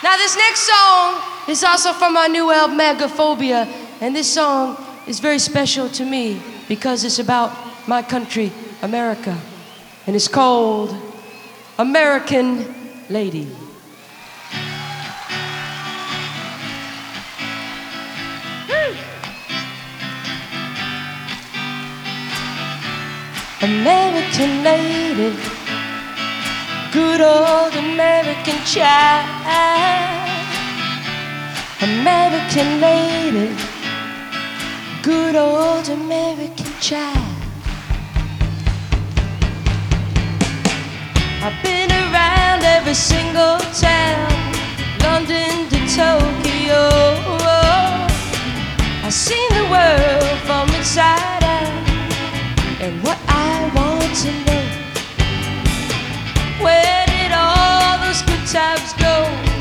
Now this next song is also from our new album, Megaphobia, and this song is very special to me because it's about my country, America, and it's called American Lady. American lady, good old American child. American lady, good old American child. I've been around every single town, London to Tokyo. I've seen the world from inside out, and what I want to know